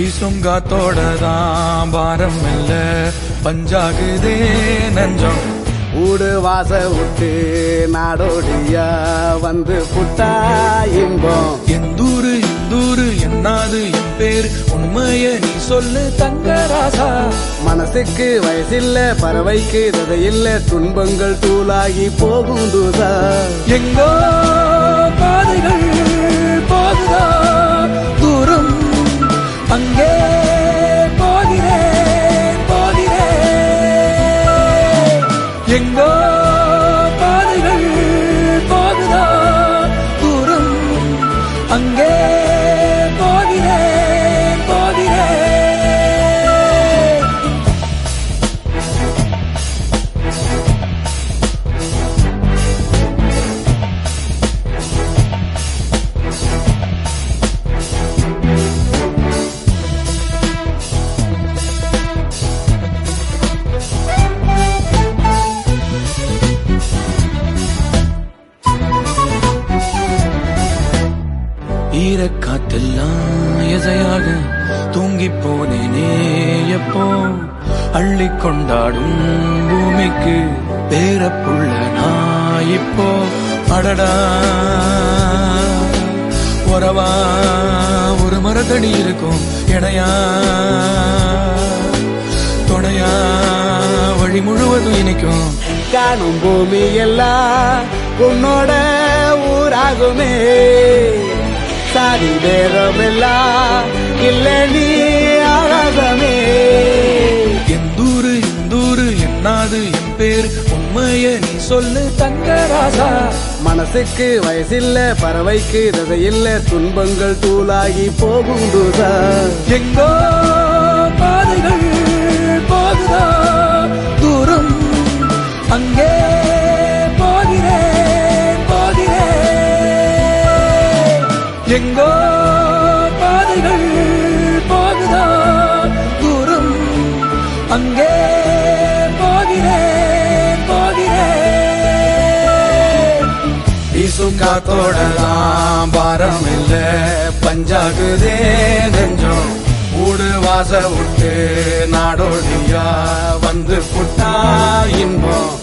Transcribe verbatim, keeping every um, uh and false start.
வீசும் காத்தோடதான் பாரம் இல்ல பஞ்சாகுதே நஞ்சம் ஊடு வாச விட்டு நாடோடியா வந்து புட்டா இன்பம் எந்தூரு எந்தூரு என்னாது என் பேர் உண்மைய நீ சொல்லு தங்கராசா மனசுக்கு வயசில்ல பறவைக்கு ததையில்ல துன்பங்கள் தூளாகி போகும் தூசா எங்கோ பாதைகள் போகுதா தூரம் அங்கே போகிறேன் போகிறேன் எங்கோ பாதைகள் போகுதா தூரம் அங்கே போகிறேன் போகிறேன் ஈரக்காத்தெல்லாம் எதையாக தூங்கி போனேனே எப்போ அள்ளி கொண்டாடும் பூமிக்கு பேரப்புள்ள நான் இப்போ அடடா உறவா ஒரு மரத்தடி இருக்கும் இணையா துணையா வழி முழுவதும் இனிக்கும் காணும் பூமி எல்லாம் உன்னோட ஊராகுமே சாதி பேரமெல்லாம் இல்ல நீ ஆகாசமே எந்தூரு எந்தூரு என்னாது என் பேர் உண்மைய நீ சொல்லு தங்கராசா மனசுக்கு வயசில்ல பறவைக்கு ததையில்ல துன்பங்கள் தூளாகி போகும் தூசா எங்கோ பாதைகள் போகுதா தூரம் அங்கே போகிறேன் போகிறேன் எங்கோ பாதைகள் போகுதா தூரம் அங்கே போகிறேன் போகிறேன் வீசும் காத்தோடலாம் பாரம் இல்ல பஞ்சாகுதே நெஞ்சம் ஊடு வாச விட்டு நாடோடியா வந்து புட்டா இன்பம்